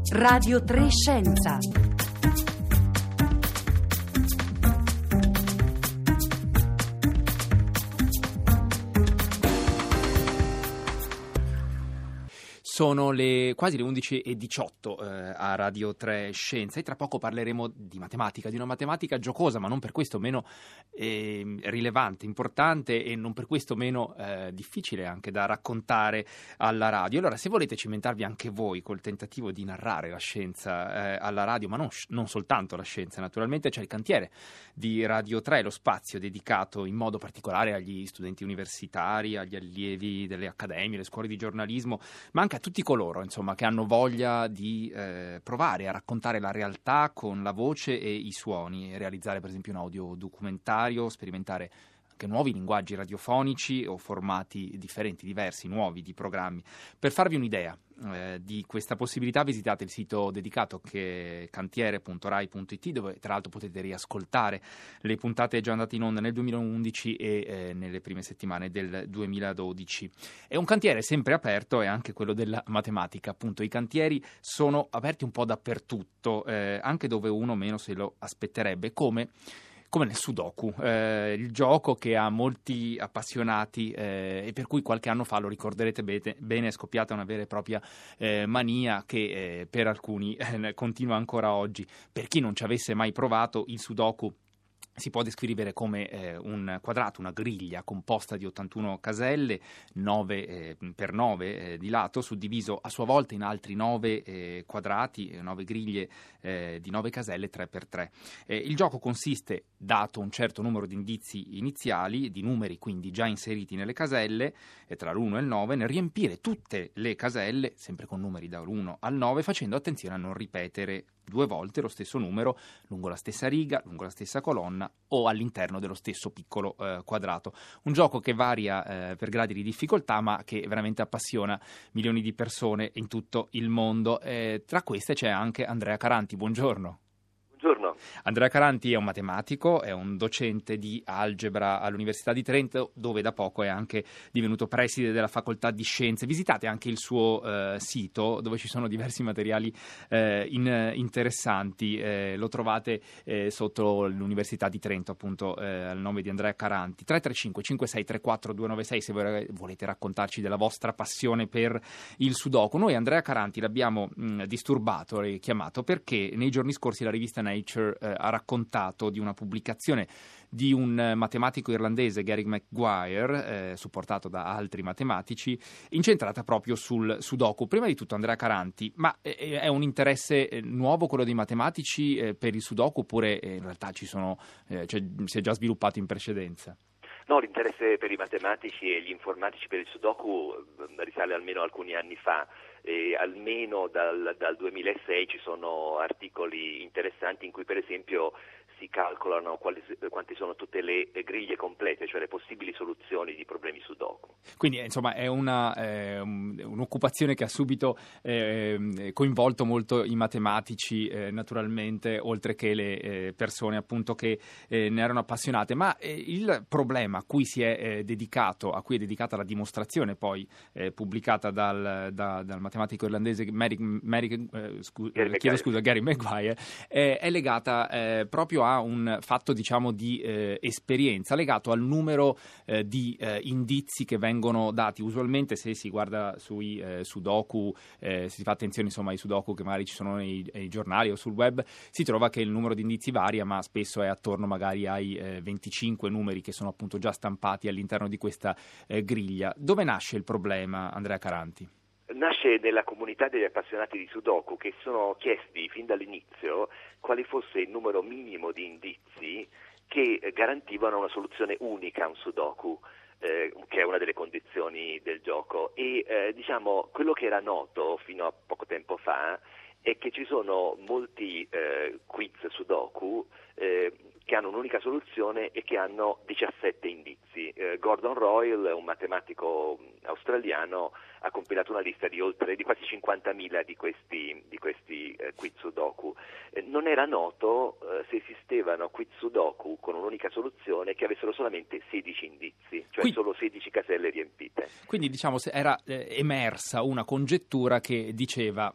Radio 3 Scienza. Sono quasi le 11:18 a Radio 3 Scienza e tra poco parleremo di matematica, di una matematica giocosa, ma non per questo meno rilevante, importante e non per questo meno difficile anche da raccontare alla radio. Allora, se volete cimentarvi anche voi col tentativo di narrare la scienza alla radio, ma non soltanto la scienza, naturalmente c'è il cantiere di Radio 3, lo spazio dedicato in modo particolare agli studenti universitari, agli allievi delle accademie, le scuole di giornalismo, ma anche a tutti coloro, insomma, che hanno voglia di provare a raccontare la realtà con la voce e i suoni, realizzare per esempio un audiodocumentario, sperimentare anche nuovi linguaggi radiofonici o formati differenti, diversi, nuovi di programmi. Per farvi un'idea di questa possibilità visitate il sito dedicato che è cantiere.rai.it, dove tra l'altro potete riascoltare le puntate già andate in onda nel 2011 e nelle prime settimane del 2012. È un cantiere sempre aperto, e anche quello della matematica, appunto. I cantieri sono aperti un po' dappertutto, anche dove uno meno se lo aspetterebbe, come nel Sudoku, il gioco che ha molti appassionati e per cui qualche anno fa, lo ricorderete bene, è scoppiata una vera e propria mania che per alcuni continua ancora oggi. Per chi non ci avesse mai provato, il Sudoku si può descrivere come un quadrato, una griglia composta di 81 caselle, 9 per 9 di lato, suddiviso a sua volta in altri 9 quadrati, 9 griglie di 9 caselle, 3 per 3. Il gioco consiste, dato un certo numero di indizi iniziali, di numeri quindi già inseriti nelle caselle, tra l'1 e il 9, nel riempire tutte le caselle, sempre con numeri dall'1 al 9, facendo attenzione a non ripetere 2 volte lo stesso numero lungo la stessa riga, lungo la stessa colonna o all'interno dello stesso piccolo quadrato. Un gioco che varia per gradi di difficoltà, ma che veramente appassiona milioni di persone in tutto il mondo. Tra queste c'è anche Andrea Caranti. Buongiorno. Buongiorno. Andrea Caranti è un matematico, è un docente di algebra all'Università di Trento, dove da poco è anche divenuto preside della facoltà di scienze. Visitate anche il suo sito, dove ci sono diversi materiali interessanti. Lo trovate sotto l'Università di Trento, appunto, al nome di Andrea Caranti. 335 5634 296 se volete raccontarci della vostra passione per il Sudoku. Noi Andrea Caranti l'abbiamo disturbato e chiamato perché nei giorni scorsi la rivista Nature ha raccontato di una pubblicazione di un matematico irlandese, Gary Maguire, supportato da altri matematici, incentrata proprio sul Sudoku. Prima di tutto, Andrea Caranti, ma è un interesse nuovo quello dei matematici per il Sudoku, oppure in realtà si è già sviluppato in precedenza? No, l'interesse per i matematici e gli informatici per il Sudoku risale almeno alcuni anni fa. Almeno dal 2006 ci sono articoli interessanti in cui per esempio si calcolano quanti sono tutte le griglie complete, cioè le possibili soluzioni di problemi Sudoku. Quindi insomma è un'occupazione che ha subito coinvolto molto i matematici, naturalmente, oltre che le persone appunto che ne erano appassionate. Ma il problema a cui è dedicata la dimostrazione poi pubblicata dal matematico irlandese Gary Maguire, è legata proprio a un fatto, diciamo, di esperienza, legato al numero di indizi che vengono dati. Usualmente, se si guarda sui Sudoku, si fa attenzione insomma ai Sudoku che magari ci sono nei giornali o sul web, si trova che il numero di indizi varia, ma spesso è attorno magari ai 25 numeri che sono appunto già stampati all'interno di questa griglia. Dove nasce il problema, Andrea Caranti? Nasce nella comunità degli appassionati di Sudoku, che sono chiesti fin dall'inizio quale fosse il numero minimo di indizi che garantivano una soluzione unica a un Sudoku, che è una delle condizioni del gioco. E quello che era noto fino a poco tempo fa è che ci sono molti quiz Sudoku che hanno un'unica soluzione e che hanno 17 indizi. indizi. Gordon Royle, un matematico australiano, ha compilato una lista di quasi 50.000 di questi quiz Sudoku. Non era noto se esistevano quiz Sudoku con un'unica soluzione che avessero solamente 16 indizi, cioè solo 16 caselle riempite. Quindi diciamo era emersa una congettura che diceva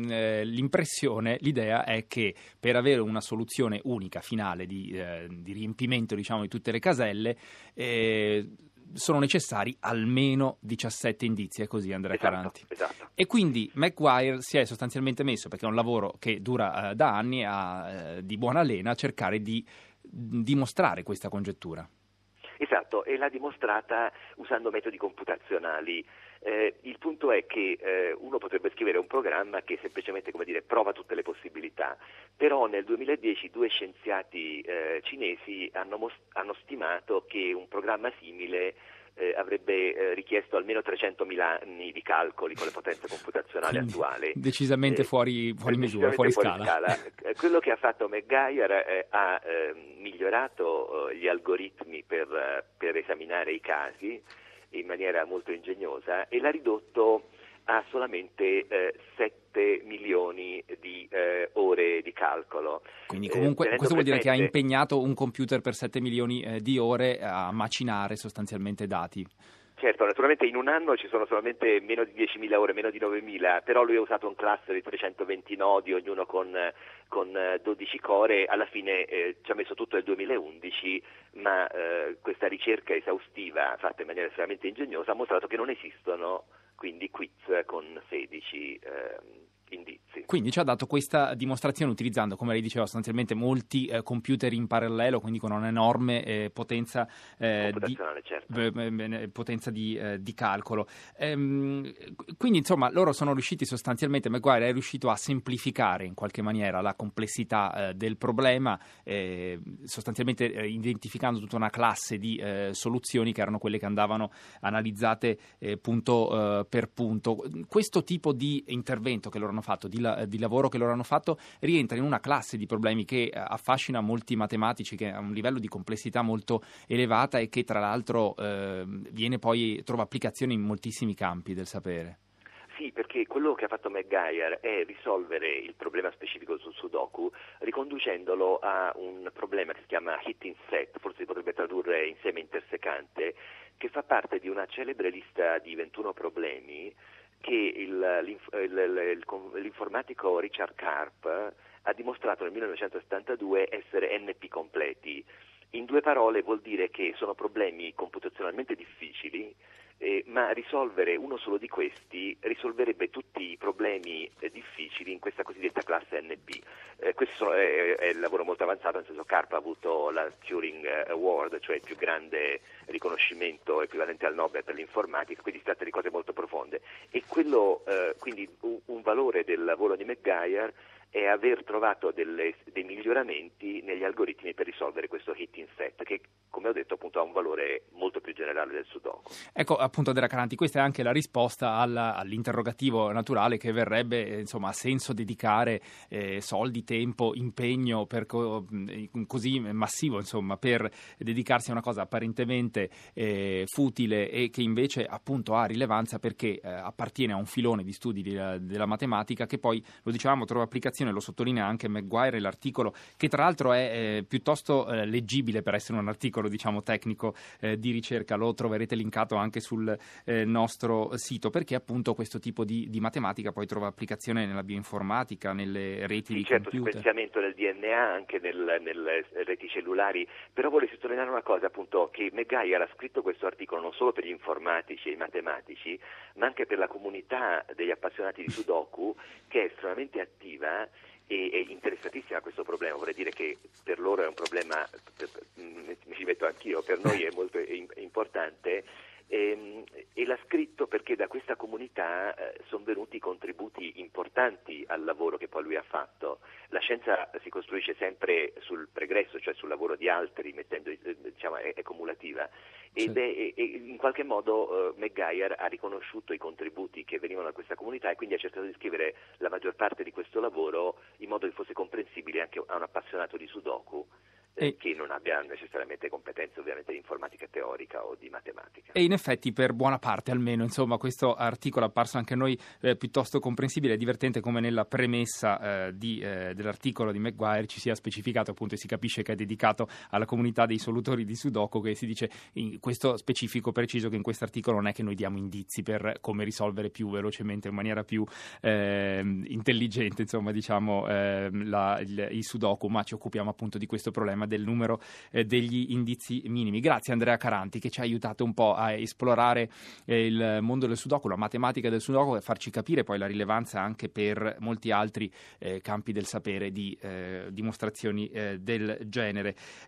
l'idea è che per avere una soluzione unica finale di riempimento di tutte le caselle sono necessari almeno 17 indizi, è così Andrea Caranti. Esatto. E quindi Maguire si è sostanzialmente messo, perché è un lavoro che dura da anni, di buona lena a cercare di dimostrare questa congettura. Esatto, e l'ha dimostrata usando metodi computazionali. Il punto è che uno potrebbe scrivere un programma che semplicemente, prova tutte le possibilità, però nel 2010 due scienziati cinesi hanno stimato che un programma simile avrebbe richiesto almeno 300.000 anni di calcoli con le potenze computazionali attuali. Decisamente fuori misura, fuori scala. Quello che ha fatto Maguire ha migliorato gli algoritmi per esaminare i casi in maniera molto ingegnosa e l'ha ridotto a solamente 7 milioni di ore di calcolo. Quindi comunque questo vuol dire che ha impegnato un computer per 7 milioni di ore a macinare sostanzialmente dati. Certo, naturalmente in un anno ci sono solamente meno di 10.000 ore, meno di 9.000, però lui ha usato un cluster di 320 nodi, ognuno con 12 core, alla fine ci ha messo tutto nel 2011, ma questa ricerca esaustiva, fatta in maniera estremamente ingegnosa, ha mostrato che non esistono quindi quiz con 16 indizi. Quindi ci ha dato questa dimostrazione utilizzando, come lei diceva, sostanzialmente molti computer in parallelo, quindi con un'enorme potenza di calcolo. Quindi insomma loro sono riusciti sostanzialmente, Maguire è riuscito a semplificare in qualche maniera la complessità del problema, sostanzialmente identificando tutta una classe di soluzioni che erano quelle che andavano analizzate punto per punto. Questo tipo di intervento che loro hanno fatto, di lavoro che loro hanno fatto, rientra in una classe di problemi che affascina molti matematici, che ha un livello di complessità molto elevata e che tra l'altro trova applicazioni in moltissimi campi del sapere. Sì, perché quello che ha fatto Maguire è risolvere il problema specifico sul Sudoku riconducendolo a un problema che si chiama hitting set, forse si potrebbe tradurre insieme intersecante, che fa parte di una celebre lista di 21 problemi che l'informatico Richard Karp ha dimostrato nel 1972 essere NP completi. In due parole vuol dire che sono problemi computazionalmente difficili, ma risolvere uno solo di questi risolverebbe tutti i problemi difficili in questa cosiddetta classe NP. Questo è il lavoro molto avanzato, nel senso Karp ha avuto la Turing Award, cioè il più grande riconoscimento equivalente al Nobel per l'informatica, quindi si tratta di cose molto profonde. E quindi un valore del lavoro di Maguire è aver trovato dei miglioramenti negli algoritmi per risolvere questo hitting set, che come ho detto appunto ha un valore molto più generale del Sudoku. Ecco appunto Andrea Caranti, questa è anche la risposta all'interrogativo naturale che verrebbe, ha senso dedicare soldi, tempo, impegno così massivo, per dedicarsi a una cosa apparentemente futile e che invece appunto ha rilevanza perché appartiene a un filone di studi della matematica che poi, lo dicevamo, trova applicazione, lo sottolinea anche Maguire, l'articolo, che tra l'altro è piuttosto leggibile per essere un articolo tecnico di ricerca, lo troverete linkato anche sul nostro sito, perché appunto questo tipo di matematica poi trova applicazione nella bioinformatica, nelle reti di computer. Sequenziamento del DNA anche nelle reti cellulari, però vorrei sottolineare una cosa, appunto, che Maguire ha scritto questo articolo non solo per gli informatici e i matematici, ma anche per la comunità degli appassionati di Sudoku, che è estremamente attiva e interessatissima a questo problema. Vorrei dire che per loro è un problema, mi ci metto anch'io, per noi è molto importante, e l'ha scritto perché da questa comunità sono venuti contributi importanti al lavoro che poi lui ha fatto. La scienza si costruisce sempre sul pregresso, cioè sul lavoro di altri, è cumulativa. Ed in qualche modo Maguire ha riconosciuto i contributi che venivano da questa comunità e quindi ha cercato di scrivere la maggior parte di questo lavoro in modo che fosse comprensibile anche a un appassionato di Sudoku. che non abbia necessariamente competenze ovviamente di informatica teorica o di matematica. E in effetti per buona parte almeno, insomma, questo articolo è apparso anche a noi piuttosto comprensibile e divertente, come nella premessa dell'articolo di Maguire ci sia specificato, appunto, e si capisce che è dedicato alla comunità dei solutori di Sudoku, che si dice in questo specifico preciso che in questo articolo non è che noi diamo indizi per come risolvere più velocemente, in maniera più intelligente, insomma, diciamo, i Sudoku, ma ci occupiamo appunto di questo problema del numero degli indizi minimi. Grazie Andrea Caranti, che ci ha aiutato un po' a esplorare il mondo del Sudoku, la matematica del Sudoku, e farci capire poi la rilevanza anche per molti altri campi del sapere di dimostrazioni del genere.